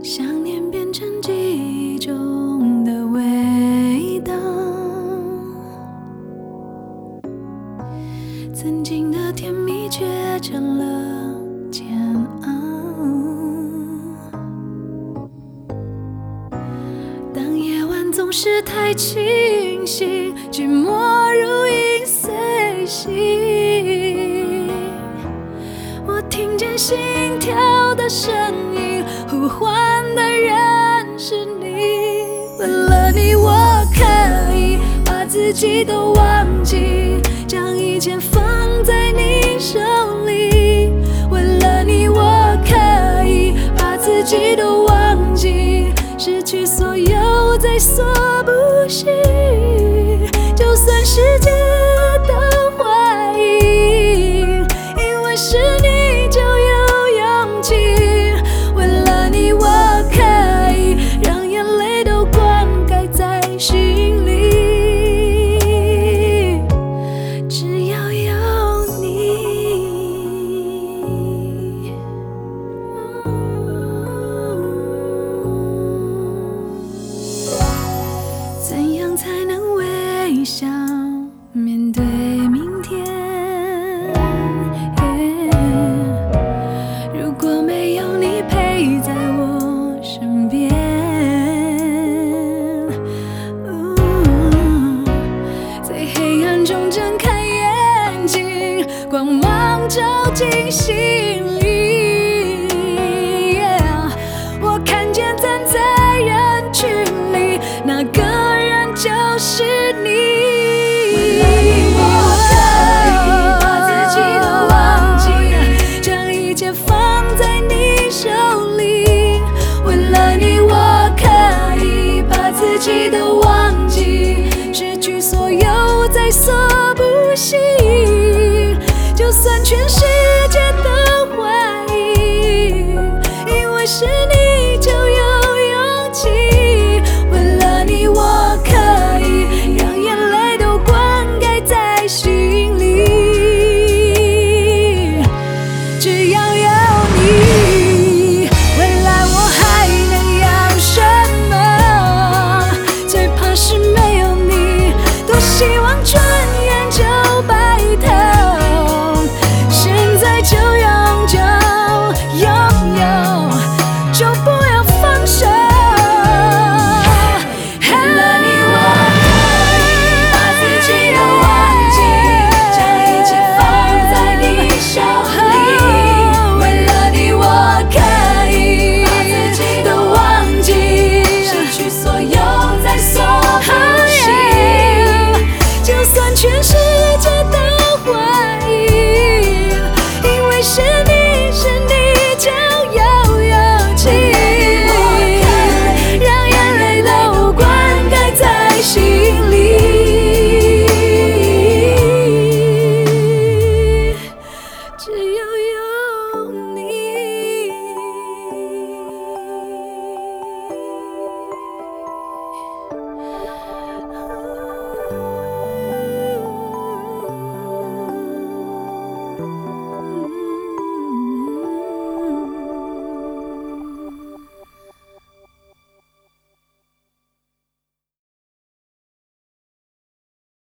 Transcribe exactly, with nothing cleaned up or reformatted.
想念变成记忆中的味道，曾经的甜蜜却成了煎熬。当夜晚总是太清醒，寂寞如影随形，我听见心跳的声音，呼唤的人是你。为了你，我可以把自己都忘记，将一切放在你手里。为了你，我可以把自己都忘记，失去所有再说不行。就算世界都怀疑，因为是你就有勇气。为了你，我可以让眼泪都灌溉在心里，只要有你。怎样才能微笑面对明天？如果没有你陪在我身边，在黑暗中睁开眼睛，光芒照进心里。我看见站在人群里那个人就是你。自己都忘记，失去所有再说不行。就算全世界都怀疑，因为是你就有勇气。为了你，我可以让眼泪都灌溉在心里，只要有你。